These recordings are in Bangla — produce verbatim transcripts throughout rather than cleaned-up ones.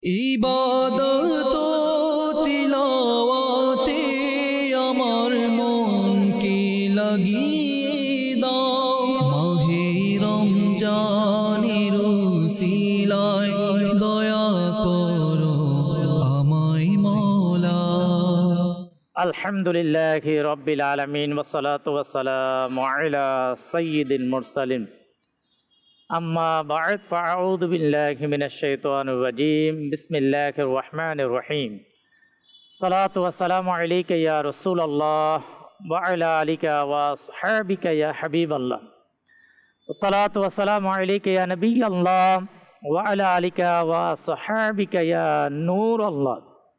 ইবাদত তিলাওয়াতে আমার মনকে লাগিয়ে দাও, মাহে রমজানের উসিলায় দয়া করো আমায় মওলা। আলহামদুলিল্লাহি রাব্বিল আলামিন ওয়াসসালাতু ওয়াসসালামু আলা সাইয়্যিদিল মুরসালিন। আম্মা বা'দ, ফাআউযু বিল্লাহি মিনাশ শাইতানির রাজীম। বিসমিল্লাহির রহমানির রহিম। সালাতু ওয়াসসালামু আলাইকা ইয়া রাসূলুল্লাহ ওয়া আলা আলিকা ওয়া আসহাবিকা ইয়া হাবিবাল্লাহ। সালাতু ওয়াসসালামু আলাইকা ইয়া নবিয়াল্লাহ ওয়া আলা আলিকা ওয়া আসহাবিকা ইয়া নূরাল্লাহ।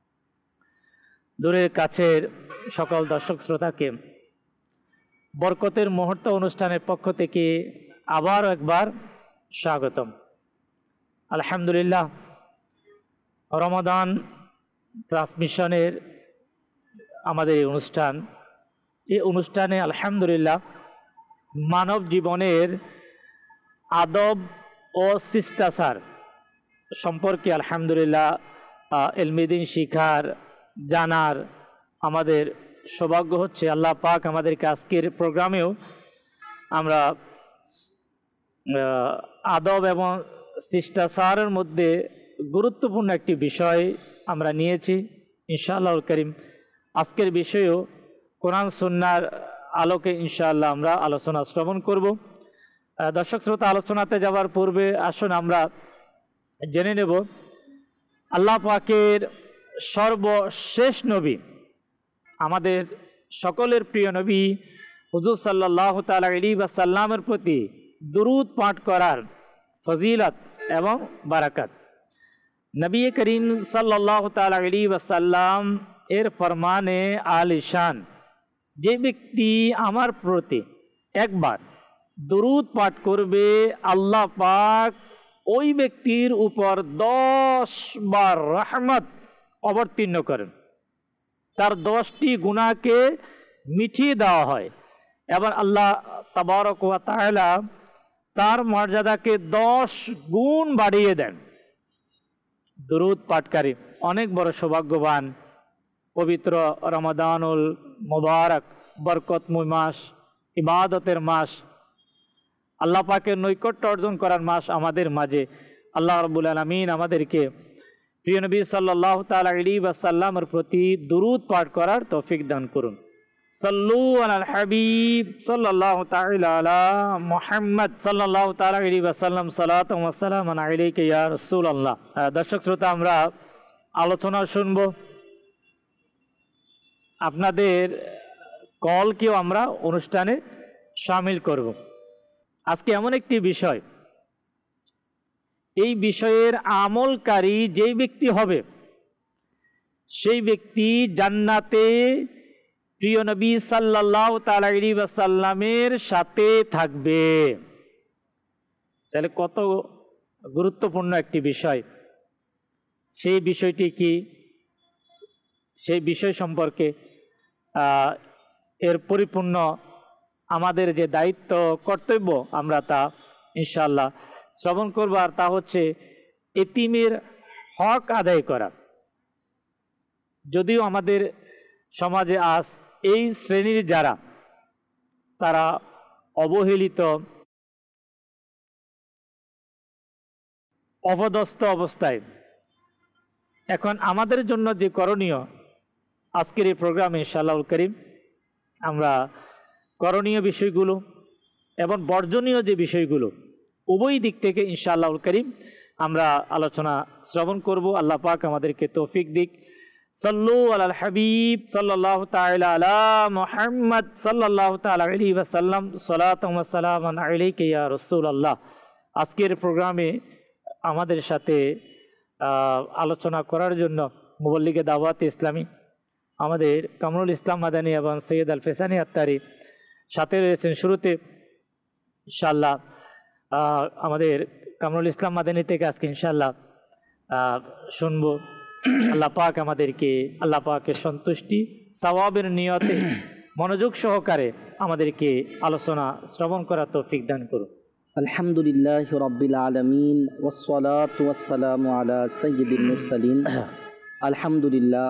দূরের কাছের সকল দর্শক শ্রোতাকে বরকতের মুহূর্ত অনুষ্ঠানের পক্ষ থেকে আবার একবার স্বাগতম। আলহামদুলিল্লাহ, রমাদান ট্রান্সমিশনের আমাদের এই অনুষ্ঠান এই অনুষ্ঠানে আলহামদুলিল্লাহ মানব জীবনের আদব ও শিষ্টাচার সম্পর্কে আলহামদুলিল্লাহ এলমিদিন শিখার জানার আমাদের সৌভাগ্য হচ্ছে। আল্লাহ পাক আমাদেরকে আজকের প্রোগ্রামেও আমরা আদব এবং শিষ্টাচারের মধ্যে গুরুত্বপূর্ণ একটি বিষয় আমরা নিয়েছি। ইনশাআল্লাহ করিম আজকের বিষয়েও কোরআন সুন্নাহর আলোকে ইনশাআল্লাহ আমরা আলোচনা শ্রবণ করব। দর্শক শ্রোতা, আলোচনাতে যাওয়ার পূর্বে আসুন আমরা জেনে নেব আল্লাহ পাকের সর্বশেষ নবী, আমাদের সকলের প্রিয় নবী হুজুর সাল্লাল্লাহু তাআলা আলাইহি ওয়াসাল্লামের প্রতি দুরূদ পাঠ করার ফজিলত এবং বারাকাত। নবী করিম সাল্লাল্লাহু তাআলা আলাইহি ওয়াসাল্লাম এর ফরমানে আলিশান, যে ব্যক্তি আমার প্রতি একবার দুরূদ পাঠ করবে আল্লাহ পাক ওই ব্যক্তির উপর দশ বার রহমত অবতীর্ণ করেন, তার দশটি গুনাহকে মিটিয়ে দেওয়া হয় এবং আল্লাহ তাবারক ওয়া তাআলা তার মর্যাদাকে দশ গুণ বাড়িয়ে দেন। দুরূদ পাঠকারী অনেক বড় সৌভাগ্যবান। পবিত্র রমাদানুল মুবারক বরকতময় মাস, ইবাদতের মাস, আল্লাহ পাকের নৈকট্য অর্জন করার মাস আমাদের মাঝে। আল্লাহ রাব্বুল আলামিন আমাদেরকে প্রিয় নবী সাল্লাল্লাহু তাআলা আলাইহি ওয়াসাল্লামের প্রতি দুরূদ পাঠ করার তৌফিক দান করুন। সাল্লু আলাল হাবিব সাল্লাল্লাহু তাআলা আলা মুহাম্মদ সাল্লাল্লাহু তাআলা আলাইহি ওয়াসাল্লাম। সালাতু ওয়া সালামু আলাইকা ইয়া রাসূলুল্লাহ। দর্শক শ্রোতা, আমরা আলোচনা শুনব, আপনাদের কলকেও আমরা অনুষ্ঠানে শামিল করব। আজকে এমন একটি বিষয়, এই বিষয়ের আমলকারী যেই ব্যক্তি হবে সেই ব্যক্তি জান্নাতে প্রিয় নবী সাল্লাল্লাহু তাআলা আলাইহি ওয়াসাল্লামের সাথে থাকবে। তাহলে কত গুরুত্বপূর্ণ একটি বিষয়। সেই বিষয়টি কি, সেই বিষয় সম্পর্কে এর পরিপূর্ণ আমাদের যে দায়িত্ব কর্তব্য আমরা তা ইনশাআল্লাহ শ্রবণ করব। আর তা হচ্ছে এতিমের হক আদায় করা। যদিও আমাদের সমাজে আজ এই শ্রেণীর যারা তারা অবহেলিত, অপদস্থ অবস্থায়, এখন আমাদের জন্য যে করণীয় আজকের এই প্রোগ্রামে ইনশাআল্লাহুল করিম আমরা করণীয় বিষয়গুলো এবং বর্জনীয় যে বিষয়গুলো উভয় দিক থেকে ইনশাআল্লাহুল করিম আমরা আলোচনা শ্রবণ করব। আল্লাহ পাক আমাদেরকে তৌফিক দিক। সাল্লু আলাল হাবিব সাল্লাল্লাহু তাআলা আলা মুহাম্মদ সাল্লাল্লাহু তাআলা আলাইহি ওয়াসাল্লাম। সালাতু ওয়া সালামু আলাইকা ইয়া রাসূলুল্লাহ। আজকের প্রোগ্রামে আমাদের সাথে আলোচনা করার জন্য মুবল্লিগে দাওয়াত ইসলামী আমাদের কামরুল ইসলাম মাদানী এবং সৈয়দ আল ফেসানি আত্তারি সাথে রয়েছেন। শুরুতে ইনশাআল্লাহ আমাদের কামরুল ইসলাম মাদানী থেকে আজকে ইনশাআল্লাহ শুনবো আল্লাহ পাক আমাদেরকে আল্লাহ পাকের সন্তুষ্টি সওয়াবের নিয়তে মনোযোগ সহকারে আমাদেরকে আলোচনা শ্রবণ করা তৌফিক দান করুন। আলহামদুলিল্লাহ রাব্বিল আলামিন ওয়াসসালাতু ওয়াসসালামু আলা সাইয়্যিদিল মুরসালিন। আলহামদুলিল্লাহ,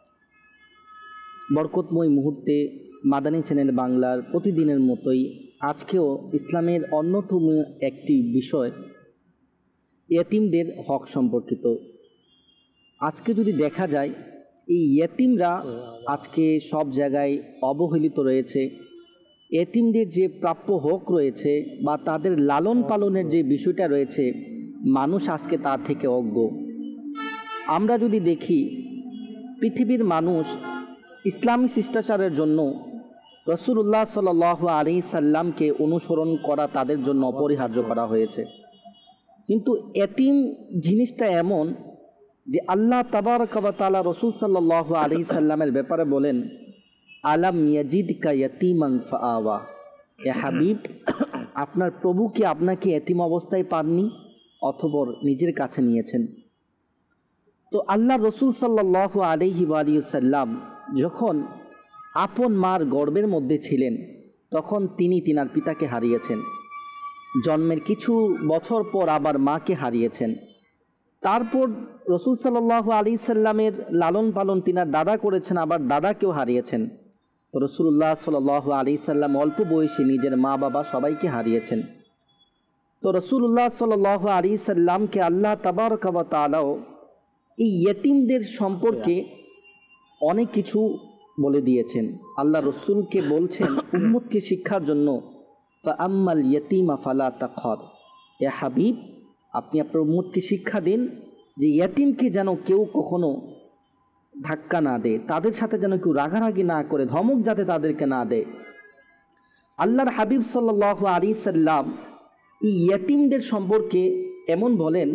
বরকতময় মুহূর্তে মাদানী চ্যানেল বাংলার প্রতিদিনের মতোই আজকেও ইসলামের অন্যতম একটি বিষয় ইয়েতিমদের হক সম্পর্কিত। আজকে যদি দেখা যায়, এই ইয়েতিমরা আজকে সব জায়গায় অবহেলিত রয়েছে। এতিমদের যে প্রাপ্য হক রয়েছে বা তাদের লালন পালনের যে বিষয়টা রয়েছে, মানুষ আজকে তার থেকে অজ্ঞ। আমরা যদি দেখি, পৃথিবীর মানুষ ইসলামী শিষ্টাচারের জন্য রাসূলুল্লাহ সাল্লাল্লাহু আলাইহি সাল্লামকে অনুসরণ করা তাদের জন্য অপরিহার্য করা হয়েছে। কিন্তু এতিম জিনিসটা এমন যে আল্লাহ তাবারক ওয়া তাআলা রাসূল সাল্লাল্লাহু আলাইহি সাল্লামের ব্যাপারে বলেন, আলাম ইয়াজিদকা ইয়াতীমান ফাআওয়া। এ হাবিব, আপনার প্রভু কি আপনাকে এতিম অবস্থায় পাননি, অথবা নিজের কাছে নিয়েছেন? তো আল্লাহ রসুল সাল্লাল্লাহু আলাইহি ওয়া সাল্লাম যখন আপন মার গর্ভের মধ্যে ছিলেন, তখন তিনি তিনার পিতাকে হারিয়েছেন। জন্মের কিছু বছর পর আবার মাকে হারিয়েছেন। তারপর রসুল সাল্লাল্লাহু আলাইহি সাল্লামের লালন পালন তিনার দাদা করেছেন, আবার দাদাকেও হারিয়েছেন। তো রাসূলুল্লাহ সাল্লাল্লাহু আলাইহি সাল্লাম অল্প বয়সে নিজের মা বাবা সবাইকে হারিয়েছেন। তো রাসূলুল্লাহ সাল্লাল্লাহু আলাইহি সাল্লামকে আল্লাহ তাবারক ওয়া তাআলাও এই ইয়েতিমদের সম্পর্কে অনেক কিছু বলে দিয়েছেন। আল্লাহ রসুলকে বলছেন উম্মতকে শিক্ষার জন্য, ফাআম্মাল ইয়াতীমা ফালা তাকহার। এ হাবিব, আপনি আপনার উম্মতকে শিক্ষা দিন যে ইয়েতিমকে যেন কেউ কখনো ধাক্কা না দেয়, তাদের সাথে যেন কেউ রাগারাগি না করে, ধমক যাতে তাদেরকে না দেয়। আল্লাহর হাবিব সাল্লাল্লাহু আলাইহি সাল্লাম এই ইয়েতিমদের সম্পর্কে এমন বলেন,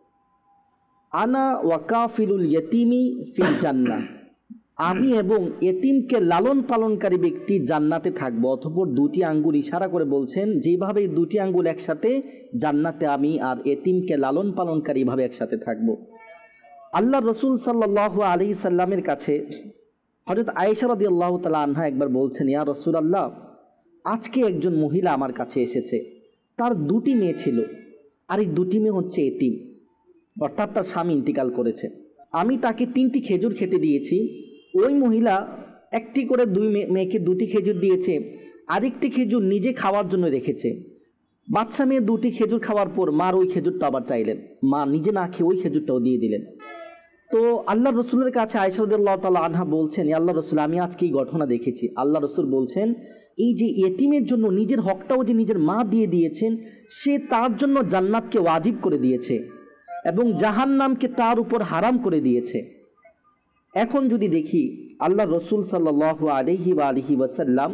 আনা ওয়াকাফিলুল ইয়েতিমি ফিল জান্নাহ। আমি এবং এতিমকে লালন পালনকারী ব্যক্তি জান্নাতে থাকবো। অতঃপর দুটি আঙ্গুল ইশারা করে বলছেন, যেভাবে দুটি আঙ্গুল একসাথে, জান্নাতে আমি আর এতিমকে লালন পালনকারী ভাবে একসাথে থাকবো। আল্লাহ রসুল সাল্লাল্লাহু আলাইহি সাল্লামের কাছে হযরত আয়েশা রাদিয়াল্লাহু তাআলা আনহা একবার বলছেন, ইয়া রাসূলুল্লাহ, আজকে একজন মহিলা আমার কাছে এসেছে, তার দুটি মেয়ে ছিল, আর এই দুটি মেয়ে হচ্ছে এতিম, অর্থাৎ তার স্বামী ইন্তিকাল করেছে। আমি তাকে তিনটি খেজুর খেতে দিয়েছি, ওই মহিলা একটি করে দুই মেয়েকে দুটি খেজুর দিয়েছে, আরেকটি খেজুর নিজে খাওয়ার জন্য রেখেছে। বাচ্চা মেয়ে দুটি খেজুর খাওয়ার পর মার ওই খেজুরটা আবার চাইলেন, মা নিজে না খেয়ে ওই খেজুরটাও দিয়ে দিলেন। তো আল্লাহ রসুলের কাছে আয়েশা রাদিয়াল্লাহু তাআলা আনহা বলছেন, আল্লাহ রসুল, আমি আজকে এই ঘটনা দেখেছি। আল্লাহ রসুল বলছেন, এই যে এতিমের জন্য নিজের হকটাও যে নিজের মা দিয়ে দিয়েছেন, সে তার জন্য জান্নাতকে ওয়াজিব করে দিয়েছে এবং জাহান্নামকে তার উপর হারাম করে দিয়েছে। এখন যদি দেখি, আল্লাহ রসুল সাল্লাল্লাহু আলাইহি ওয়া আলিহি ওয়াসাল্লাম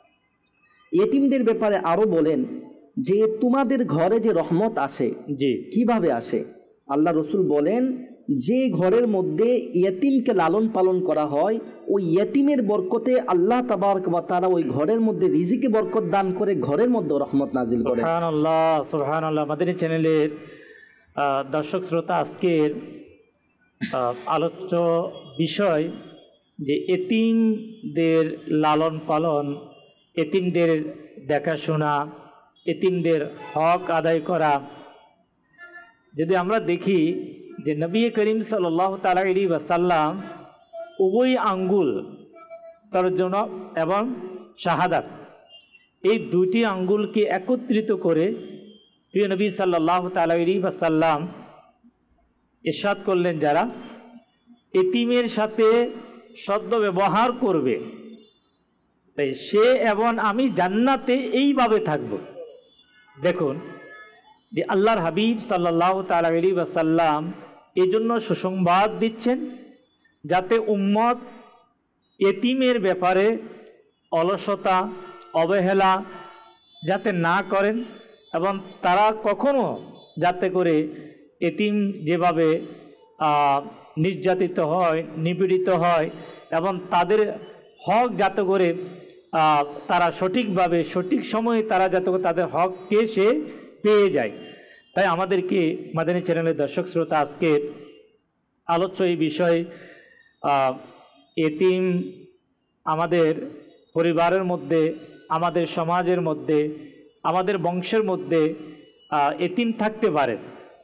এতিমদের ব্যাপারে আরো বলেন যে তোমাদের ঘরে যে রহমত আসে, জি, কিভাবে আসে? আল্লাহ রসুল বলেন, যে ঘরের মধ্যে ইয়েতিমকে লালন পালন করা হয়, ওই ইয়েতিমের বরকতে আল্লাহ তাবারক ওয়া তাআলা ওই ঘরের মধ্যে রিজিকে বরকত দান করে, ঘরের মধ্যে রহমত নাজিল করে। সুবহানাল্লাহ, সুবহানাল্লাহ। মাদানী চ্যানেলের দর্শক শ্রোতা, আজকের আলোচ্য বিষয় যে এতিমদের লালন পালন, এতিমদের দেখাশোনা, এতিমদের হক আদায় করা। যদি আমরা দেখি যে নবী করিম সাল্লাল্লাহু তাআলা আলাইহি ওয়াসাল্লাম উভয় আঙ্গুল তর্জমা এবং শাহাদাত, এই দুটি আঙ্গুলকে একত্রিত করে প্রিয় নবী সাল্লাল্লাহু তাআলা আলাইহি ওয়াসাল্লাম ইরশাদ করলেন, যারা এতিমের সাথে সদ্য ব্যবহার করবে, তাই সে এবং আমি জান্নাতে এইভাবে থাকব। দেখুন যে আল্লাহর হাবিব সাল্লাল্লাহু তাআলা আলাইহি ওয়াসাল্লাম এই জন্য সুসংবাদ দিচ্ছেন, যাতে উম্মত এতিমের ব্যাপারে অলসতা, অবহেলা যাতে না করেন, এবং তারা কখনো যাতে করে এতিম যেভাবে নির্যাতিত হয়, নিপীড়িত হয়, এবং তাদের হক যাতে করে তারা সঠিকভাবে সঠিক সময়ে তারা যাতে করে তাদের হককে সে পেয়ে যায়। তাই আমাদেরকে মাদানী চ্যানেলের দর্শক শ্রোতা, আজকে আলোচ্য এই বিষয়ে এতিম আমাদের পরিবারের মধ্যে, আমাদের সমাজের মধ্যে, আমাদের বংশের মধ্যে এতিম থাকতে পারে।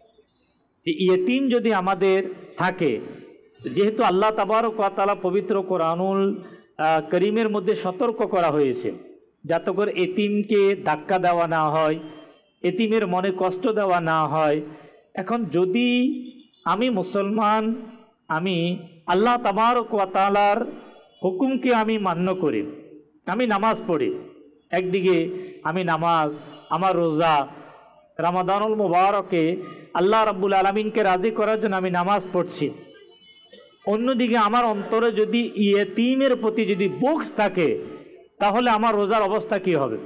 এতিম যদি আমাদের থাকে, যেহেতু আল্লাহ তাবারক ওয়া তাআলা পবিত্র কোরআনুল করিমের মধ্যে সতর্ক করা হয়েছে যাতে করে এতিমকে ধাক্কা দেওয়া না হয়, এতিমের মনে কষ্ট দেওয়া না হয়। এখন যদি আমি মুসলমান, আমি আল্লাহ তাবারক ওয়া তাআলার হুকুমকে আমি মান্য করি, আমি নামাজ পড়ি, একদিকে আমি নামাজ, আমার রোজা, রমাদানুল মুবারকে আল্লাহ রাব্বুল আলামিনকে রাজি করার জন্য আমি নামাজ পড়ছি, অন্যদিকে আমার অন্তরে যদি ইয়েতিমের প্রতি যদি বুকস থাকে তাহলে আমার রোজার অবস্থা কি হবে?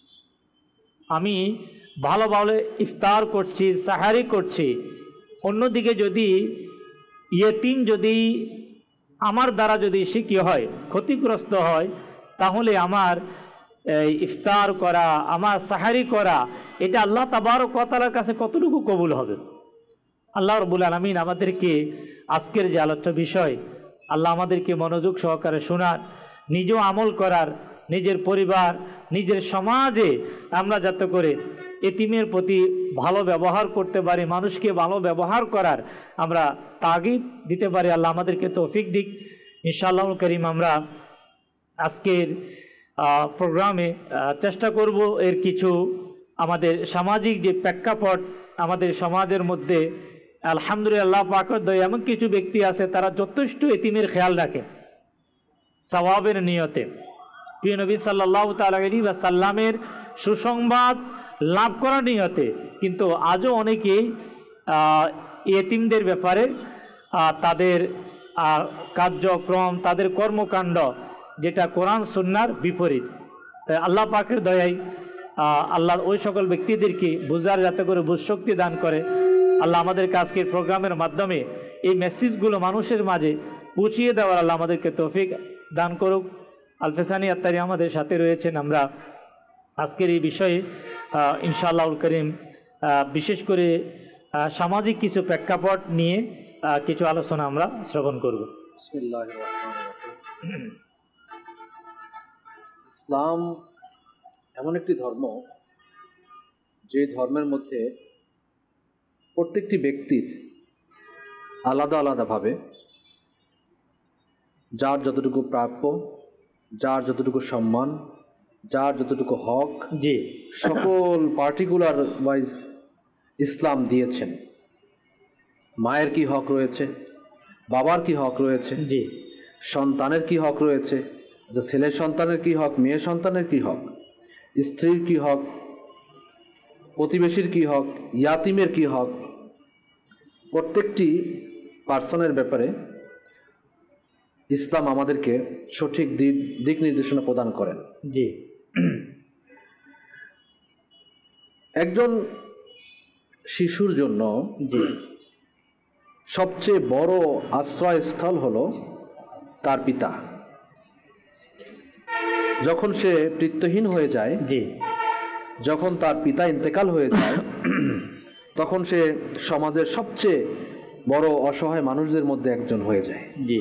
আমি ভালো ভালো ইফতার করছি, সাহারি করছি, অন্যদিকে যদি ইয়েতিম যদি আমার দ্বারা যদি সে কী হয়, ক্ষতিগ্রস্ত হয়, তাহলে আমার ইফতার করা, আমার সাহারি করা, এটা আল্লাহ তাবারক ওয়া তাআলার কাছে কতটুকু কবুল হবে? আল্লাহ রাব্বুল আলামিন আমাদেরকে আজকের যে আলোচ্য বিষয়, আল্লাহ আমাদেরকে মনোযোগ সহকারে শোনার, নিজেও আমল করার, নিজের পরিবার, নিজের সমাজে আমরা যাতে করে এতিমের প্রতি ভালো ব্যবহার করতে পারি, মানুষকে ভালো ব্যবহার করার আমরা তাগিদ দিতে পারি। আল্লাহ আমাদেরকে তৌফিক দিক। ইনশাআল্লাহুল কারীম আমরা আজকের প্রোগ্রামে চেষ্টা করব এর কিছু আমাদের সামাজিক যে প্রেক্ষাপট, আমাদের সমাজের মধ্যে আলহামদুলিল্লাহ পাকের দয়া এমন কিছু ব্যক্তি আছে তারা যথেষ্ট এতিমের খেয়াল রাখে সওয়াবের নিয়তে, প্রিয় নবী সাল্লাল্লাহু তাআলা আলাইহি ওয়াসাল্লামের সুসংবাদ লাভ করার নিয়তে, কিন্তু আজও অনেকেই এতিমদের ব্যাপারে তাদের কার্যক্রম, তাদের কর্মকাণ্ড যেটা কোরআন সুন্নাহর বিপরীত। আল্লাহ পাকের দয়ায় আল্লাহর ওই সকল ব্যক্তিদেরকে বুঝার যাতে করে বুঝশক্তি দান করে। আল্লাহ আমাদেরকে আজকের প্রোগ্রামের মাধ্যমে এই মেসেজগুলো মানুষের মাঝে পৌঁছিয়ে দেওয়ার আল্লাহ আমাদেরকে তৌফিক দান করুক। আলফেসানি আত্তারি আমাদের সাথে রয়েছেন। আমরা আজকের এই বিষয়ে ইনশাআল্লাহুল কারীম বিশেষ করে সামাজিক কিছু প্রেক্ষাপট নিয়ে কিছু আলোচনা আমরা শ্রবণ করব। বিসমিল্লাহির রহমানির রহিম। ইসলাম এমন একটি ধর্ম যে ধর্মের মধ্যে প্রত্যেকটি ব্যক্তির আলাদা আলাদাভাবে যার যতটুকু প্রাপ্য, যার যতটুকু সম্মান, যার যতটুকু হক, জি সকল পার্টিকুলার ওয়াইজ ইসলাম দিয়েছেন। মায়ের কি হক রয়েছে, বাবার কি হক রয়েছে, জি সন্তানের কি হক রয়েছে, ছেলের সন্তানের কি হক, মেয়ে সন্তানের কি হক, স্ত্রীর কি হক, প্রতিবেশীর কি হক, ইয়াতিমের কি হক, প্রত্যেকটি পার্সনের ব্যাপারে ইসলাম আমাদেরকে সঠিক দিক নির্দেশনা প্রদান করেন। জি একজন শিশুর জন্য জি সবচেয়ে বড় আশ্রয়স্থল হলো তার পিতা। যখন সে পিতৃহীন হয়ে যায়, জি যখন তার পিতা ইন্তেকাল হয়ে যায়, তখন সে সমাজের সবচেয়ে বড় অসহায় মানুষদের মধ্যে একজন হয়ে যায়। জি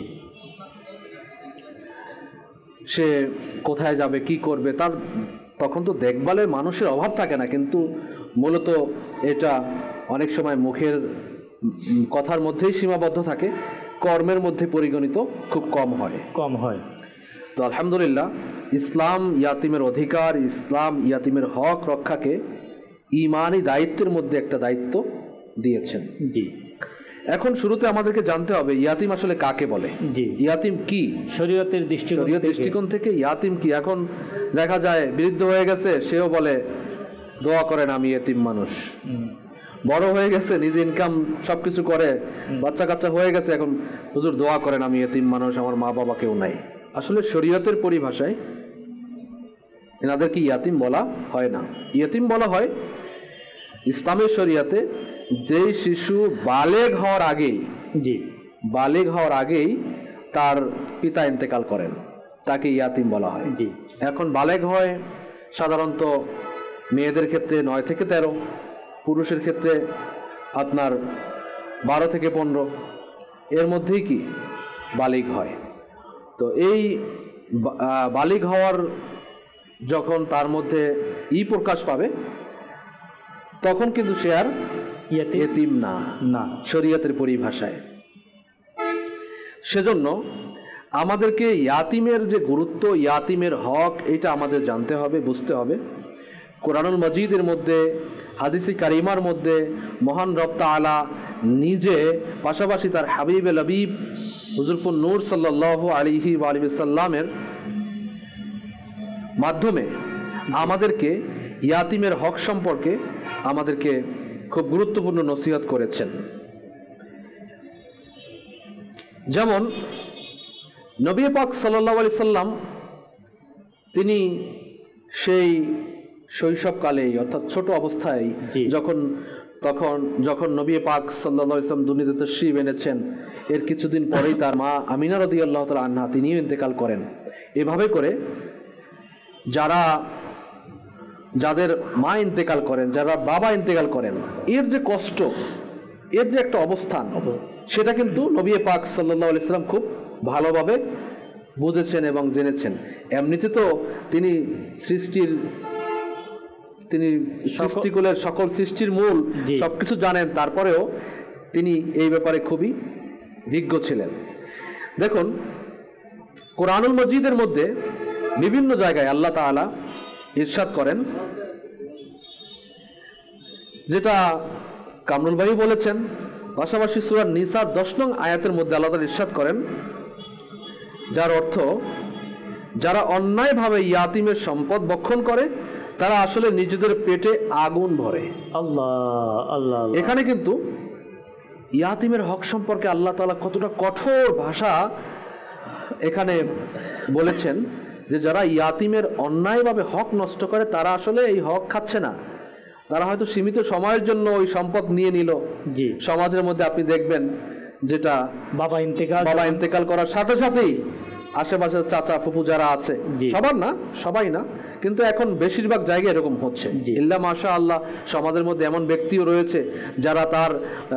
সে কোথায় যাবে, কি করবে, তার তখন তো দেখভালের মানুষের অভাব থাকে না, কিন্তু মূলত এটা অনেক সময় মুখের কথার মধ্যেই সীমাবদ্ধ থাকে, কর্মের মধ্যে পরিগণিত খুব কম হয় কম হয় তো আলহামদুলিল্লাহ ইসলাম ইয়াতিমের অধিকার, ইসলাম ইয়াতিমের হক রক্ষাকে ঈমানি দায়িত্বের মধ্যে একটা দায়িত্ব দিয়েছেন। জি এখন শুরুতে আমাদেরকে জানতে হবে ইয়াতিম আসলে কাকে বলে, জি ইয়াতিম কি, শরীয়তের দৃষ্টিকোণ শরীয়ত দৃষ্টিকোণ থেকে ইয়াতিম কি। এখন দেখা যায় বৃদ্ধ হয়ে গেছে, সেও বলে দোয়া করেন আমি ইয়াতিম মানুষ। বড় হয়ে গেছে, নিজে ইনকাম সবকিছু করে, বাচ্চা কাচ্চা হয়ে গেছে, এখন হুজুর দোয়া করেন আমি ইয়াতিম মানুষ, আমার মা বাবা কেউ নাই। আসলে শরীয়তের পরিভাষায় এনাদেরকে ইয়াতিম বলা হয় না। ইয়াতিম বলা হয় ইসলামের শরীয়তে যেই শিশু বালেগ হওয়ার আগেই, জি বালেগ হওয়ার আগেই তার পিতা ইন্তেকাল করেন, তাকে ইয়াতিম বলা হয়। জি এখন বালেগ হয় সাধারণত মেয়েদের ক্ষেত্রে নয় থেকে তেরো, পুরুষের ক্ষেত্রে আপনার বারো থেকে পনেরো, এর মধ্যেই কি বালিগ হয়। তো এই বালিগ হওয়ার যখন তার মধ্যে ই প্রকাশ পাবে, তখন কিন্তু সে আর ইয়াতিম এতিম না, না। শরীয়তের পরিভাষায়। সেজন্য আমাদেরকে ইয়াতিমের যে গুরুত্ব, ইয়াতিমের হক, এটা আমাদের জানতে হবে, বুঝতে হবে। কোরআনুল মাজিদের মধ্যে, হাদিসে কারিমার মধ্যে মহান রব তাআলা নিজে, পাশাপাশি তার হাবিবে লবিব হুজুরপুর নূর সাল্লাল্লাহু আলাইহি ওয়া আলিহি সাল্লামের মাধ্যমে আমাদেরকে ইয়াতিমের হক সম্পর্কে আমাদেরকে খুব গুরুত্বপূর্ণ নসিহত করেছেন। যেমন নবী পাক সাল্লাল্লাহু আলাইহি সাল্লাম তিনি সেই শৈশবকালেই, অর্থাৎ ছোট অবস্থায় যখন তখন যখন নবী পাক সাল্লাল্লাহু আলাইহি সাল্লাম দুনিয়াতে তাশরীফ এনেছেন, এর কিছুদিন পরেই তার মা আমিনা রাদিয়াল্লাহু তাআলা আনহা তিনিও ইন্তেকাল করেন। এভাবে করে যারা যাদের মা ইন্তেকাল করেন, যারা বাবা ইন্তেকাল করেন, এর যে কষ্ট, এর যে একটা অবস্থান, সেটা কিন্তু নবী পাক সাল্লাল্লাহু আলাইহি সাল্লাম খুব ভালোভাবে বুঝেছেন এবং জেনেছেন। এমনিতে তো তিনি সৃষ্টির তিনি সৃষ্টিকুলের সকল সৃষ্টির মূল, সবকিছু জানেন, তারপরেও তিনি এই ব্যাপারে খুবই বিজ্ঞ ছিলেন। দেখুন কোরআনুল মজিদের মধ্যে বিভিন্ন জায়গায় আল্লাহ তাআলা ইরশাদ করেন, যেটা কামরুল ভাই বলেছেন, পাশাপাশি সূরা নিসার দশ নং আয়াতের মধ্যে আল্লাহ তাআলা ইরশাদ করেন, যার অর্থ যারা অন্যায়ভাবে ইয়াতিমের সম্পদ ভক্ষণ করে তারা আসলে নিজেদের পেটে আগুন ভরে। আল্লাহ আল্লাহ। এখানে কিন্তু ইয়াতিমের হক সম্পর্কে আল্লাহ তাআলা কতটা কঠোর ভাষা এখানে বলেছেন, যে যারা ইয়াতিমের অন্যায়ভাবে হক নষ্ট করে তারা আসলে এই হক খাচ্ছে না, তারা হয়তো সীমিত সময়ের জন্য ওই সম্পদ নিয়ে নিল। জি, সমাজের মধ্যে আপনি দেখবেন যেটা বাবা ইন্তেকাল বাবা ইন্তেকাল করার সাথে সাথেই আশেপাশে চাচা ফুপু যারা আছে, সবার না, সবাই না, কিন্তু এখন বেশিরভাগ জায়গায় এরকম হচ্ছে। ইল্লা মাশাআল্লাহ, সমাজের মধ্যে এমন ব্যক্তিও রয়েছে যারা তার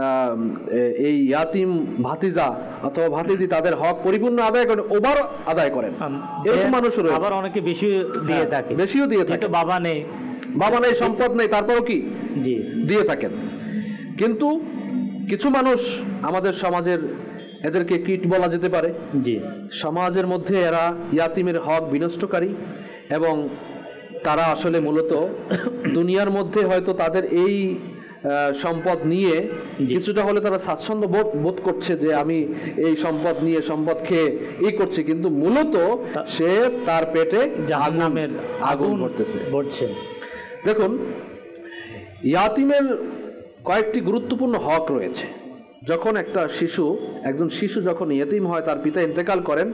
এই ইয়াতিম ভাতিজা অথবা ভাতিজি তাদের হক পরিপূর্ণ আদায় করেন, ওভার আদায় করেন, এরকম মানুষও রয়েছে। আবার অনেকে বেশি দিয়ে থাকে, বেশিও দিয়ে থাকে, বাবা নেই, বাবা নেই, সম্পদ নেই, তারপরও কি জি দিয়ে থাকেন। কিন্তু কিছু মানুষ আমাদের সমাজের, এদেরকে কীট বলা যেতে পারে, জি, সমাজের মধ্যে এরা ইয়াতিমের হক বিনষ্টকারী, এবং তারা আসলে মূলত দুনিয়ার মধ্যে হয়তো তাদের এই সম্পদ নিয়ে কিছুটা হলে তারা স্বাচ্ছন্দ্য বোধ বোধ করছে যে আমি এই সম্পদ নিয়ে সম্পদ খেয়ে এই করছি, কিন্তু মূলত সে তার পেটে জাহান্নামের আগুন ভরতেছে ভরছে। দেখুন ইয়াতিমের কয়েকটি গুরুত্বপূর্ণ হক রয়েছে। যখন একটা শিশু, একজন শিশু যখন ইয়েতিম হয়, তার পিতা ইন্তেকাল করেন,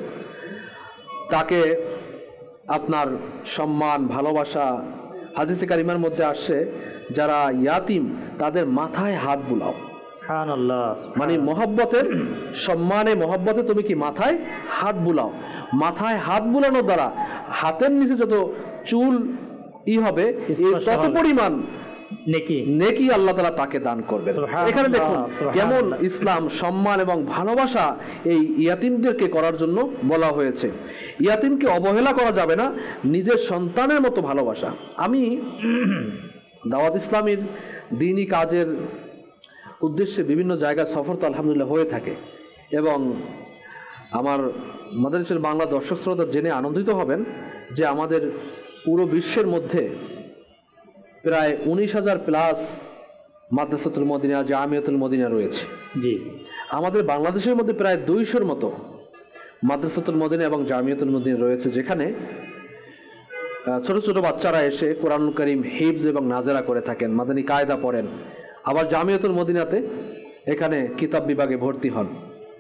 তাকে আপনার সম্মান, ভালোবাসা, হাদিসে কারিমার মধ্যে আসছে যারা ইয়াতিম তাদের মাথায় হাত বুলাও। সুবহানাল্লাহ। মানে মহব্বতের সম্মানে, মহব্বতে তুমি কি মাথায় হাত বুলাও। মাথায় হাত বুলানোর দ্বারা হাতের নিচে যত চুল ই হবে, তত পরিমাণ নেকি নেকি আল্লাহ তাআলা তাকে দান করবেন। এখানে দেখুন কেমন ইসলাম সম্মান এবং ভালোবাসা এই ইয়াতিমদেরকে করার জন্য বলা হয়েছে। ইয়াতিমকে অবহেলা করা যাবে না, নিজের সন্তানের মতো ভালোবাসা। আমি দাওয়াত ইসলামীর দ্বীনি কাজের উদ্দেশ্যে বিভিন্ন জায়গায় সফর তো আলহামদুলিল্লাহ হয়ে থাকে, এবং আমার মাদারিসুল বাংলা দর্শক শ্রোতা জেনে আনন্দিত হবেন যে আমাদের পুরো বিশ্বের মধ্যে প্রায় উনিশ হাজার প্লাস মাদ্রাসাতুল মদিনা, জামিয়াতুল মদিনা রয়েছে। জি, আমাদের বাংলাদেশের মধ্যে প্রায় দুইশোর মতো মাদ্রাসাতুল মদিনা এবং জামিয়াতুল মদিনা রয়েছে, যেখানে ছোট ছোট বাচ্চারা এসে কোরআনুল কারীম হিফজ এবং নাজেরা করে থাকেন, মাদানী কায়দা পড়েন। আবার জামিয়াতুল মদিনাতে এখানে কিতাব বিভাগে ভর্তি হন।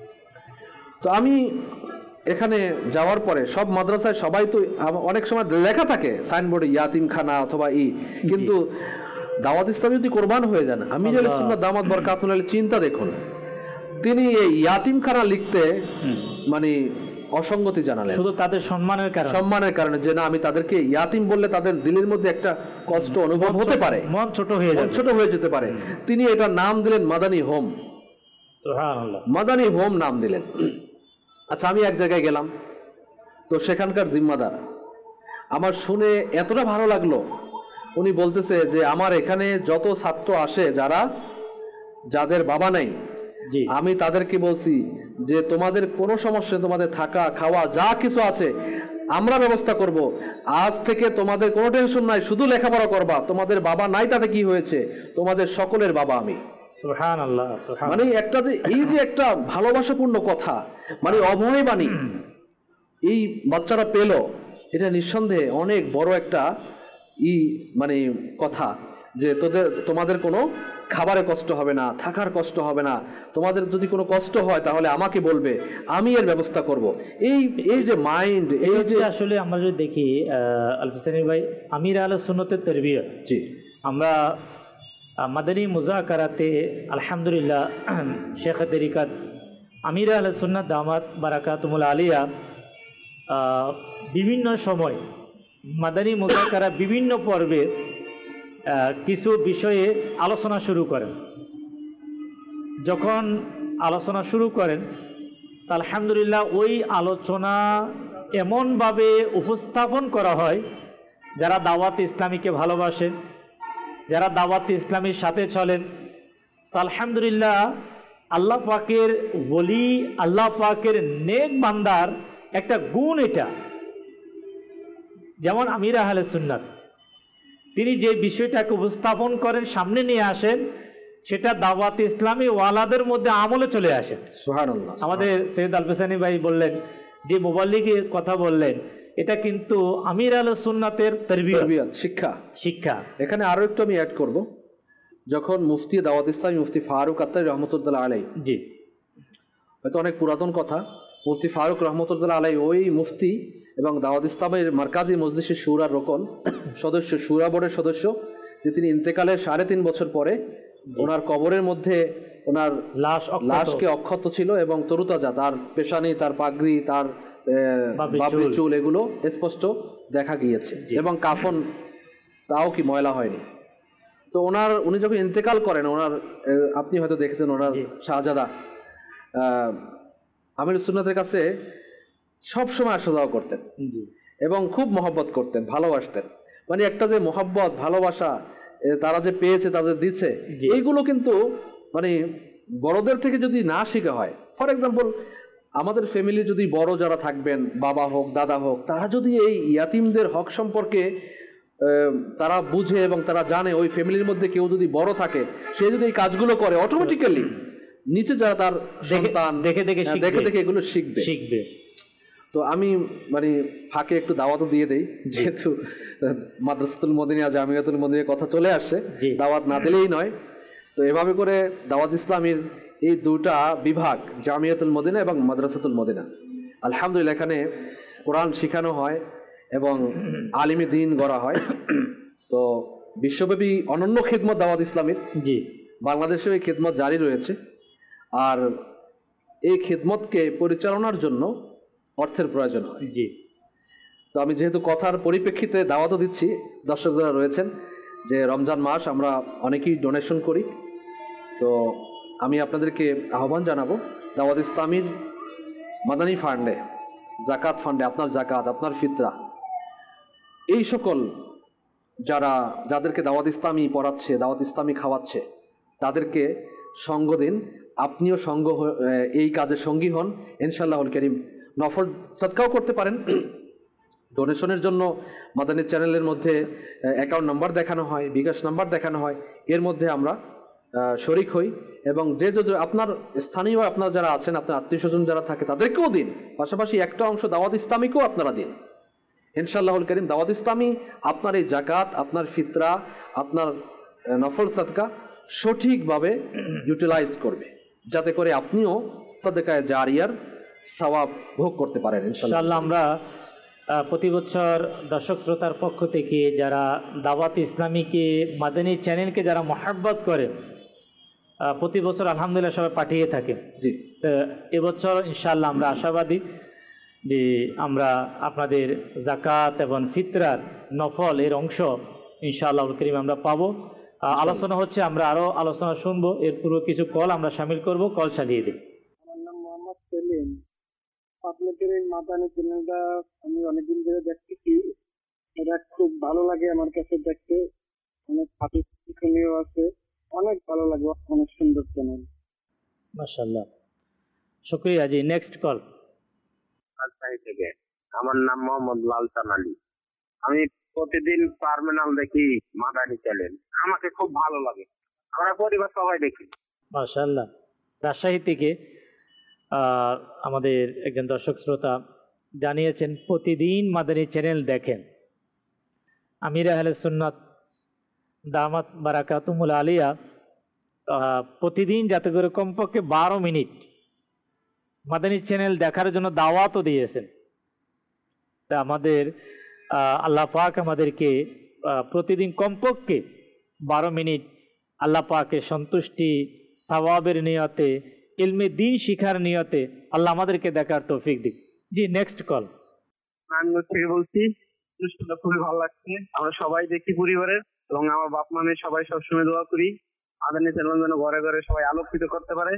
তো আমি এখানে যাওয়ার পরে সব মাদ্রাসায় সবাই তো অনেক সময় লেখা থাকে সাইনবোর্ডে ইয়াতিমখানা অথবা ই, কিন্তু দাওয়াত ইসলামী যদি কোরবান হয়ে যান, আমি আমিরুল সুন্নাত দামাত বরকাতুহু আলাইহি চিন্তা দেখুন, তিনি এই ইয়াতিমখানা লিখতে মানে অসঙ্গতি জানালেন শুধু তাদের সম্মানের কারণে, সম্মানের কারণে, যে না আমি তাদেরকে ইয়াতিম বললে তাদের দিলের মধ্যে একটা কষ্ট অনুভব হতে পারে, মন ছোট হয়ে যাবে, ছোট হয়ে যেতে পারে। তিনি এটা নাম দিলেন মাদানী হোম। সুবহানাল্লাহ, মাদানী হোম নাম দিলেন। আচ্ছা, আমি এক জায়গায় গেলাম, তো সেখানকার জিম্মাদার আমার শুনে এতটা ভালো লাগলো, উনি বলতেছে যে আমার এখানে যত ছাত্র আসে যারা যাদের বাবা নেই, জি আমি তাদেরকে বলছি যে তোমাদের কোনো সমস্যা নেই, তোমাদের থাকা খাওয়া যা কিছু আছে আমরা ব্যবস্থা করব। আজ থেকে তোমাদের কোনো টেনশন নাই, শুধু লেখাপড়া করবা। তোমাদের বাবা নাই তাতে কি হয়েছে, তোমাদের সকলের বাবা আমি। সুবহানাল্লাহ, সুবহান। মানে একটা যে এই যে একটা ভালোবাসাপূর্ণ কথা, মানে অভয় বাণী এই বাচ্চারা পেল, এটা নিঃসন্দেহে অনেক বড় একটা ই মানে কথা, যে তোদের তোমাদের কোনো খাবারে কষ্ট হবে না, থাকার কষ্ট হবে না, তোমাদের যদি কোনো কষ্ট হয় তাহলে আমাকে বলবে, আমি এর ব্যবস্থা করব। এই এই যে মাইন্ড, এই এই যে যে আসলে আমরা যদি দেখি আল হোসেনী ভাই, আমির আহলে সুন্নতের তারবিয়ত, জি আমরা মাদানী মুযাকারাতে আলহামদুলিল্লাহ শেখ তরিকাত আমির আহলে সুন্নাত দামাত বারাকাতুমুল আলিয়া বিভিন্ন সময় মাদানী মুযাকারা বিভিন্ন পর্বে কিছু বিষয়ে আলোচনা শুরু করেন। যখন আলোচনা শুরু করেন তা আলহামদুলিল্লাহ ওই আলোচনা এমনভাবে উপস্থাপন করা হয়, যারা দাওয়াত ইসলামীকে ভালোবাসে, যারা দাওয়াত ইসলামীর সাথে চলেন, তা আলহামদুলিল্লাহ আল্লাহ পাকের ওলি, আল্লাহ পাকের নেক বান্দার একটা গুণ এটা। যেমন আমির আহলে সুন্নাত, তিনি যে বিষয়টাকে উপস্থাপন করেন, সামনে নিয়ে আসেন, সেটা দাওয়াত ইসলামী ওয়ালাদের মধ্যে আমলে চলে আসে। সুবহানাল্লাহ। আমাদের সৈয়দ আল হোসেনী ভাই বললেন যে মুবাল্লিগের কথা বললেন, এটা কিন্তু আমির আহলে সুন্নাতের তারবিয়ত, শিক্ষা শিক্ষা। এখানে আরো একটু আমি অ্যাড করব, যখন মুফতি দাওয়াত ইসলামী মুফতি ফারুক আত্তারি রহমতুল্লাহ আলাই, জি হয়তো অনেক পুরাতন কথা, মুফতি ফারুক রহমতুল্লাহ আলাই ওই মুফতি এবং দাওয়াত ইসলামের মারকাজি মজলিসের শুরার রোকন সদস্য, শুরা বোর্ডের সদস্য, যে তিনি ইন্তেকালের সাড়ে তিন বছর পরে ওনার কবরের মধ্যে ওনার লাশ লাশকে অক্ষত ছিল এবং তরুতাজা, তার পেশানি, তার পাগড়ি, তার বাবরি চুল এগুলো স্পষ্ট দেখা গিয়েছে, এবং কাফন তাও কি ময়লা হয়নি। তো ওনার উনি যখন ইন্তেকাল করেন, ওনার আপনি হয়তো দেখেছেন, ওনার শাহজাদা আমির সুন্নাতের কাছে সব সময় আসা যাওয়া করতেন এবং খুব মহব্বত করতেন, ভালোবাসতেন। মানে একটা যে মহব্বত ভালোবাসা তারা যে পেয়েছে, তাদের দিচ্ছে, এইগুলো কিন্তু মানে বড়দের থেকে যদি না শেখা হয়, ফর এক্সাম্পল আমাদের ফ্যামিলি যদি বড় যারা থাকবেন, বাবা হোক দাদা হোক, তারা যদি এই ইয়াতিমদের হক সম্পর্কে তারা বুঝে এবং তারা জানে, ওই ফ্যামিলির মধ্যে কেউ যদি বড় থাকে, সে যদি এই কাজগুলো করে, অটোমেটিক্যালি নিচে যারা তার সন্তান দেখে দেখে দেখে দেখে এগুলো শিখবে শিখবে তো আমি মানে ফাঁকে একটু দাওয়াতও দিয়ে দেই, যেহেতু মাদ্রাসাতুল মদিনা জামিয়াতুল মদিনার কথা চলে আসছে, দাওয়াত না দিলেই নয়। তো এভাবে করে দাওয়াত ইসলামীর এই দুটা বিভাগ, জামিয়াতুল মদিনা এবং মাদ্রাসাতুল মদিনা, আলহামদুলিল্লাহ এখানে কোরআন শেখানো হয় এবং আলিমে দ্বীন গড়া হয়। তো বিশ্বব্যাপী অনন্য খিদমত দাওয়াত ইসলামীর, জি বাংলাদেশেও এই খিদমত জারি রয়েছে। আর এই খিদমতকে পরিচালনার জন্য অর্থের প্রয়োজন হয়, জি। তো আমি যেহেতু কথার পরিপ্রেক্ষিতে দাওয়াতও দিচ্ছি, দর্শক যারা রয়েছেন, যে রমজান মাস আমরা অনেকেই ডোনেশন করি, তো আমি আপনাদেরকে আহ্বান জানাবো দাওয়াত ইসলামীর মাদানী ফান্ডে, জাকাত ফান্ডে, আপনার জাকাত, আপনার ফিতরা, এই সকল যারা যাদেরকে দাওয়াত ইসলামী পড়াচ্ছে, দাওয়াত ইসলামী খাওয়াচ্ছে, তাদেরকে সঙ্গ দিন। আপনিও সঙ্গ এই কাজে সঙ্গী হন, ইনশাআল্লাহুল কারীম। নফল সদকাও করতে পারেন। ডোনেশনের জন্য মাদানী চ্যানেলের মধ্যে অ্যাকাউন্ট নাম্বার দেখানো হয়, বিকাশ নাম্বার দেখানো হয়, এর মধ্যে আমরা শরিক হই। এবং যে যদি আপনার স্থানীয় আপনার যারা আছেন, আপনার আত্মীয় স্বজন যারা থাকে, তাদেরকেও দিন। পাশাপাশি একটা অংশ দাওয়াত ইসলামীকেও আপনারা দিন, ইনশাআল্লাহুল কারীম। দাওয়াত ইসলামী আপনার এই জাকাত, আপনার ফিতরা, আপনার নফল সদকা সঠিকভাবে ইউটিলাইজ করবে, যাতে করে আপনিও সাদকায়ে জারিয়ার সওয়াব ভোগ করতে পারেন ইনশাআল্লাহ। আমরা প্রতি বছর দর্শক শ্রোতার পক্ষ থেকে যারা দাওয়াত ইসলামীকে, মাদানী চ্যানেলকে যারা মহব্বত করে, প্রতি বছর আলহামদুলিল্লাহ সবাই পাঠিয়ে থাকে, জি। তো এবছর ইনশাআল্লাহ আমরা আশাবাদী যে আমরা আপনাদের জাকাত এবং ফিতরার নফল এর অংশ ইনশাআল্লাহুল কারীম আমরা পাবো। আলোচনা হচ্ছে, আমরা আরো আলোচনা শুনবো। এর পূর্বে কিছু কল আমরা শামিল করব, কল চালিয়ে দিই। আমার নাম মোহাম্মদ সেলিম। আপনাদের এই মাদানী চ্যানেলটা আমি অনেকদিন ধরে দেখতেছি, এটা খুব ভালো লাগে আমার কাছে দেখতে। অনেক হাদিস শিক্ষণীয় আছে, অনেক ভালো লাগে, অনেক সুন্দর চ্যানেল। মাশাআল্লাহ, শুকরিয়া জি। Next call. রাজশাহী থেকে। আমার নাম মোহাম্মদ লালচান আলী। আমি প্রতিদিন টার্মিনাল দেখি মাদানী চ্যানেল, আমাকে খুব ভালো লাগে, আমরা পরিবার সবাই দেখি। মাশাআল্লাহ, রাজশাহী থেকে আহ, আমাদের একজন দর্শক শ্রোতা জানিয়েছেন প্রতিদিন মাদানী চ্যানেল দেখেন। আমির আহলে সুন্নাত দামাত বারাকাতুমুল আলিয়া আহ, প্রতিদিন যাতে করে কমপক্ষে বারো মিনিট মাদানী চ্যানেল দেখার জন্য দাওয়াতও দিয়েছেন। তা আমাদের আহ, আল্লাহ পাক আমাদেরকে আহ, প্রতিদিন কমপক্ষে বারো মিনিট আল্লাহ পাকের সন্তুষ্টি সওয়াবের নিয়তে ইলমে দ্বীন শিখার নিয়তে আল্লাহ আমাদেরকে দেখার তৌফিক দিক। জি নেক্সট কল। নারায়ণগঞ্জ থেকে বলছি। অনুষ্ঠানটা খুবই ভালো লাগছে, আমরা সবাই দেখি পরিবারের, এবং আমার বাপ মা মেয়ে সবাই সবসময় দোয়া করি মাদানী চ্যানেল যেন ঘরে ঘরে সবাই আলোকিত করতে পারে।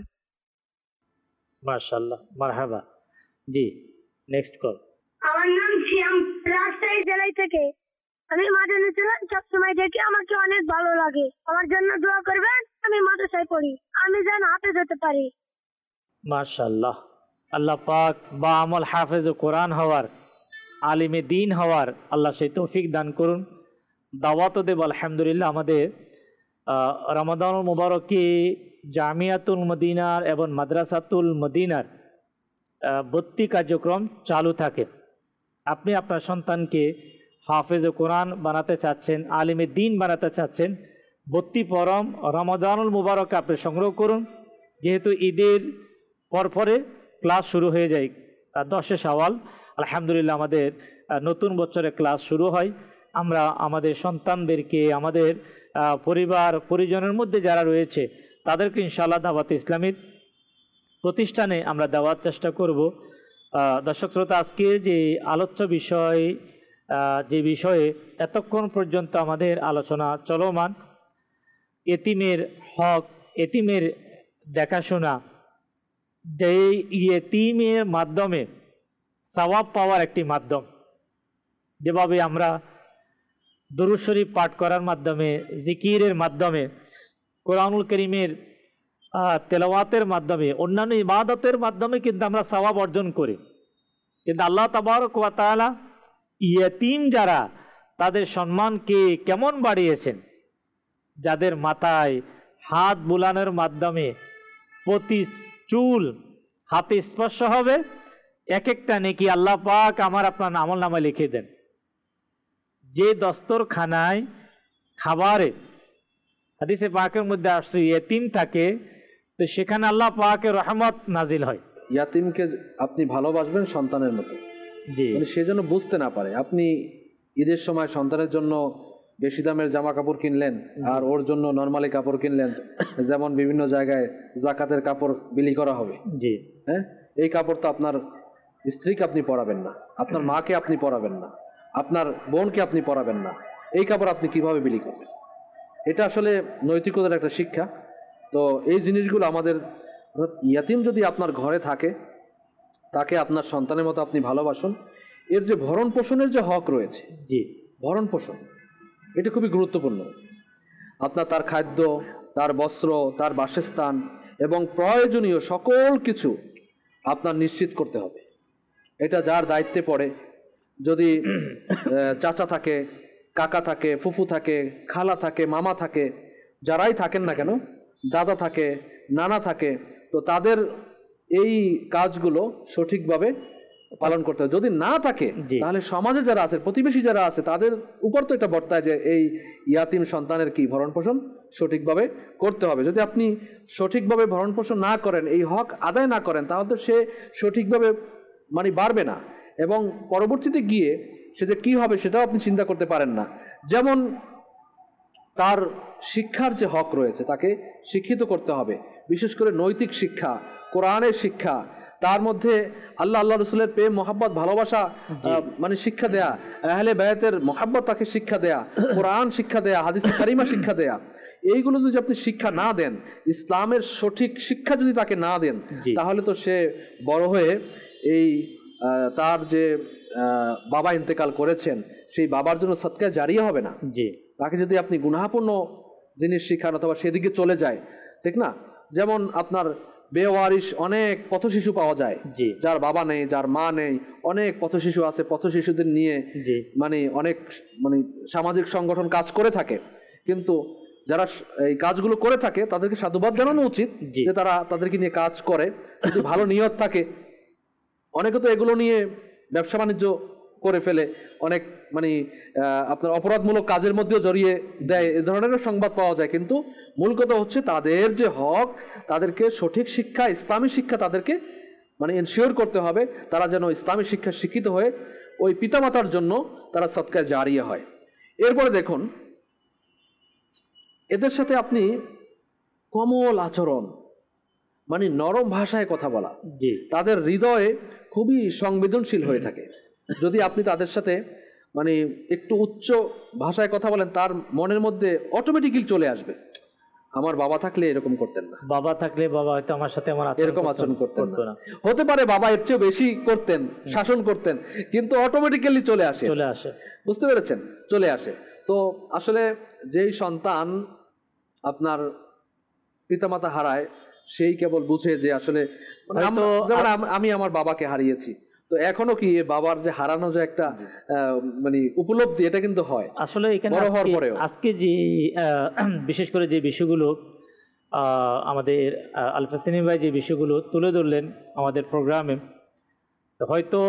মাশাআল্লাহ, মারহাবা। জি নেক্সট কল। আমার নাম শ্যাম, রাজশাহী জেলায় থেকে। আমি মাদানী চ্যানেল সবসময় দেখি, আমাকে অনেক ভালো লাগে। আমার জন্য দোয়া করবেন, আমি মাদ্রাসায় পড়ি, আমি যেন হাফেজ হতে পারি। মাশাআল্লাহ, আল্লাহ পাক বা আমল হাফেজ ও কোরআন হওয়ার, আলিমে দ্বীন হওয়ার আল্লাহ সেই তৌফিক দান করুন। দাওয়াতও দেব আলহামদুলিল্লাহ। আমাদের আহ, রমাদানুল মুবারকে জামিয়াতুল মদিনার এবং মাদ্রাসাতুল মদিনার আহ, ভর্তি কার্যক্রম চালু থাকে। আপনি আপনার সন্তানকে হাফেজ ও কোরআন বানাতে চাচ্ছেন, আলিমে দ্বীন বানাতে চাচ্ছেন, ভর্তি ফরম রমাদানুল মুবারকে আপনি সংগ্রহ করুন। যেহেতু ঈদের পরপরে ক্লাস শুরু হয়ে যায়, দশে শাওয়াল আলহামদুলিল্লাহ আমাদের নতুন বছরে ক্লাস শুরু হয়। আমরা আমাদের সন্তানদেরকে, আমাদের পরিবার পরিজনের মধ্যে যারা রয়েছে তাদেরকে ইনশাআল্লাহ দাওয়াত ইসলামীর প্রতিষ্ঠানে আমরা দেওয়ার চেষ্টা করব। দর্শক শ্রোতা, আজকে যে আলোচ্য বিষয়, যে বিষয়ে এতক্ষণ পর্যন্ত আমাদের আলোচনা চলমান, এতিমের হক, এতিমের দেখাশোনা, যে এতিমের মাধ্যমে সওয়াব পাওয়ার একটি মাধ্যম। যেভাবে আমরা দুরূদ শরীফ পাঠ করার মাধ্যমে, জিকিরের মাধ্যমে, কোরআনুল কারীমের তেলাওয়াতের মাধ্যমে, অন্যান্য ইবাদতের মাধ্যমে কিন্তু আমরা সওয়াব অর্জন করি। কিন্তু আল্লাহ তাবারক ওয়া তাআলা ইয়েতিম যারা, তাদের সম্মানকে কেমন বাড়িয়েছেন, যাদের মাথায় হাত বুলানোর মাধ্যমে প্রতি চুল হাতে স্পর্শ হবে, এক একটা নেকি আল্লাহ পাক আমার আপনার আমল নামায় লিখে দেন। যে দস্তরখানায় খাবারে হাদিসে পাকের মধ্যে আসছে ইয়েতিম থাকে, তো সেখানে আল্লাহ পাকের রহমত নাজিল হয়। ইয়াতিমকে আপনি ভালোবাসবেন সন্তানের মতো, জি, মানে সে যেন বুঝতে না পারে। আপনি ঈদের সময় সন্তানের জন্য বেশি দামের জামা কাপড় কিনলেন আর ওর জন্য নরমালি কাপড় কিনলেন, যেমন বিভিন্ন জায়গায় জাকাতের কাপড় বিলি করা হবে, জি, হ্যাঁ, এই কাপড় তো আপনার স্ত্রীকে আপনি পরাবেন না, আপনার মাকে আপনি পরাবেন না, আপনার বোনকে আপনি পরাবেন না, এই কাপড় আপনি কিভাবে বিলি করবেন? এটা আসলে নৈতিকতার একটা শিক্ষা। তো এই জিনিসগুলো আমাদের, ইয়াতিম যদি আপনার ঘরে থাকে, তাকে আপনার সন্তানের মতো আপনি ভালোবাসুন। এর যে ভরণ পোষণের যে হক রয়েছে, জি, ভরণ পোষণ এটা খুবই গুরুত্বপূর্ণ। আপনার তার খাদ্য, তার বস্ত্র, তার বাসস্থান এবং প্রয়োজনীয় সকল কিছু আপনার নিশ্চিত করতে হবে। এটা যার দায়িত্বে পড়ে, যদি চাচা থাকে, কাকা থাকে, ফুফু থাকে, খালা থাকে, মামা থাকে, যারাই থাকেন না কেন, দাদা থাকে, নানা থাকে, তো তাদের এই কাজগুলো সঠিকভাবে পালন করতে হবে। যদি না থাকে তাহলে সমাজে যারা আছে, প্রতিবেশী যারা আছে, তাদের উপর তো এটা বর্তায় যে এই ইয়াতিম সন্তানের কি ভরণ পোষণ সঠিকভাবে করতে হবে। যদি আপনি সঠিকভাবে ভরণ পোষণ না করেন, এই হক আদায় না করেন, তাহলে তো সে সঠিকভাবে মানে বাড়বে না, এবং পরবর্তীতে গিয়ে সে যে কী হবে সেটাও আপনি চিন্তা করতে পারেন না। যেমন তার শিক্ষার যে হক রয়েছে, তাকে শিক্ষিত করতে হবে, বিশেষ করে নৈতিক শিক্ষা, কোরআনের শিক্ষা, তার মধ্যে আল্লাহ আল্লাহ রসুলের প্রেম, মহাব্বত, ভালোবাসা মানে শিক্ষা দেয়া, আহলে বায়াতের মহাব্বত তাকে শিক্ষা দেয়া, কোরআন শিক্ষা দেয়া, হাদিস কারিমা শিক্ষা দেয়া, এইগুলো যদি আপনি শিক্ষা না দেন, ইসলামের সঠিক শিক্ষা যদি তাকে না দেন, তাহলে তো সে বড় হয়ে এই তার যে বাবা ইন্তেকাল করেছেন সেই বাবার জন্য সদকা জারিয়া হবে না। জি, তাকে যদি আপনি গুনাহপূর্ণ জিনিস শিখান অথবা সেদিকে চলে যায়, ঠিক না? যেমন আপনার বেওয়ারিশ অনেক পথশিশু পাওয়া যায়, জি যার বাবা নেই, যার মা নেই, অনেক পথশিশু আছে। পথশিশুদের নিয়ে জি মানে অনেক মানে সামাজিক সংগঠন কাজ করে থাকে, কিন্তু যারা এই কাজগুলো করে থাকে তাদেরকে সাধুবাদ জানানো উচিত যে তারা তাদেরকে নিয়ে কাজ করে, যদি ভালো নিয়ত থাকে। অনেকে তো এগুলো নিয়ে ব্যবসা বাণিজ্য করে ফেলে, অনেক মানে আপনার অপরাধমূলক কাজের মধ্যেও জড়িয়ে দেয়, এ ধরনের সংবাদ পাওয়া যায়। কিন্তু মূল কথা হচ্ছে তাদের যে হক, তাদেরকে সঠিক শিক্ষা, ইসলামী শিক্ষা তাদেরকে মানে এনশিওর করতে হবে, তারা যেন ইসলামী শিক্ষা শিক্ষিত হয়ে ওই পিতামাতার জন্য তারা সদকায়ে জারিয়া হয়। এরপরে দেখুন, এদের সাথে আপনি কোমল আচরণ, মানে নরম ভাষায় কথা বলা, তাদের হৃদয়ে খুবই সংবেদনশীল হয়ে থাকে। যদি আপনি তাদের সাথে মানে একটু উচ্চ ভাষায় কথা বলেন, তার মনের মধ্যে অটোমেটিক্যালি চলে আসবে, আমার বাবা থাকলে এরকম করতেন না, বাবা থাকলে বাবা হয়তো আমার সাথে আমার এরকম আচরণ করতেন না। হতে পারে বাবা এর চেয়ে বেশি করতেন, শাসন করতেন, কিন্তু অটোমেটিক্যালি চলে আসে চলে আসে বুঝতে পেরেছেন? চলে আসে। তো আসলে যেই সন্তান আপনার পিতামাতা হারায়, সেই কেবল বুঝে যে আসলে যেমন আমি আমার বাবাকে হারিয়েছি, তো এখনো কি বাবার যে হারানো যে একটা মানে উপলব্ধি, এটা কিন্তু হয় আসলে এখানে আজকে যে বিশেষ করে যে বিষয়গুলো আমাদের আলফা সেলিম ভাই যে বিষয়গুলো তুলে ধরলেন আমাদের প্রোগ্রামে, হয়তো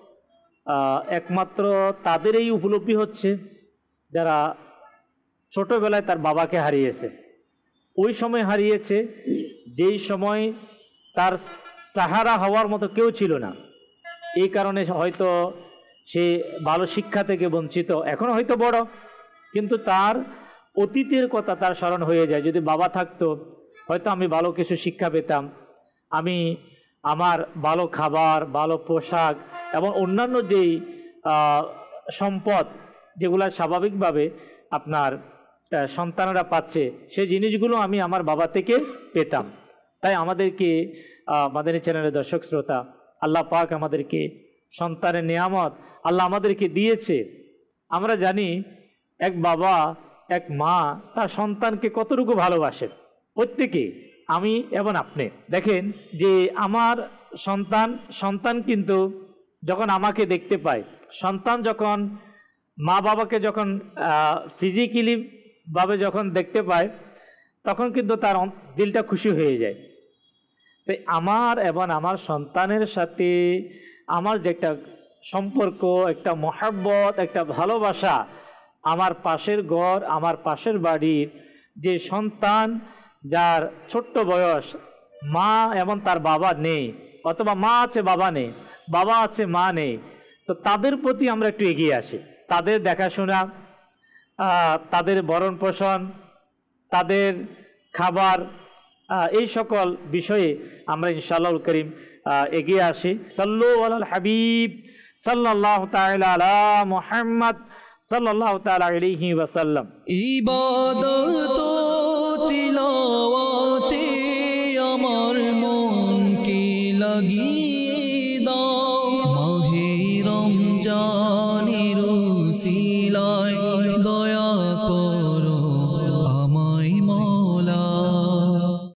একমাত্র তাদের এই উপলব্ধি হচ্ছে যারা ছোটবেলায় তার বাবাকে হারিয়েছে, ওই সময় হারিয়েছে যেই সময় তার সাহারা হওয়ার মতো কেউ ছিল না, এই কারণে হয়তো সে ভালো শিক্ষা থেকে বঞ্চিত। এখনও হয়তো বড়, কিন্তু তার অতীতের কথা তার স্মরণ হয়ে যায়। যদি বাবা থাকতো হয়তো আমি ভালো কিছু শিক্ষা পেতাম, আমি আমার ভালো খাবার, ভালো পোশাক এবং অন্যান্য যেই সম্পদ যেগুলো স্বাভাবিকভাবে আপনার সন্তানরা পাচ্ছে, সেই জিনিসগুলো আমি আমার বাবা থেকে পেতাম। তাই আমাদেরকে মাদানী চ্যানেলের দর্শক শ্রোতা, আল্লাহ পাক আমাদেরকে সন্তানের নিয়ামত আল্লাহ আমাদেরকে দিয়েছে। আমরা জানি এক বাবা এক মা তার সন্তানকে কতটুকু ভালোবাসে, প্রত্যেকে, আমি এবং আপনি। দেখেন যে আমার সন্তান সন্তান কিন্তু যখন আমাকে দেখতে পায়, সন্তান যখন মা বাবাকে যখন ফিজিক্যালি ভাবে যখন দেখতে পায়, তখন কিন্তু তার দিলটা খুশি হয়ে যায়। তাই আমার এবং আমার সন্তানের সাথে আমার যে একটা সম্পর্ক, একটা মহব্বত, একটা ভালোবাসা, আমার পাশের ঘর, আমার পাশের বাড়ির যে সন্তান যার ছোট্ট বয়স, মা এবং তার বাবা নেই, অথবা মা আছে বাবা নেই, বাবা আছে মা নেই, তো তাদের প্রতি আমরা একটু এগিয়ে আসি। তাদের দেখাশোনা, তাদের ভরণ পোষণ, তাদের খাবার, এই সকল বিষয়ে আমরা ইনশাআল্লাহুল কারীম এগিয়ে আসি। সাল্লু আলাল হাবিব সাল্লাল্লাহু তাআলা আলা মুহাম্মদ সাল্লাল্লাহু তাআলা আলাইহি ওয়াসাল্লাম। ইবাদত তিলাওয়াতে আমার মনকে লাগিয়ে দাও, মাহে রমজানের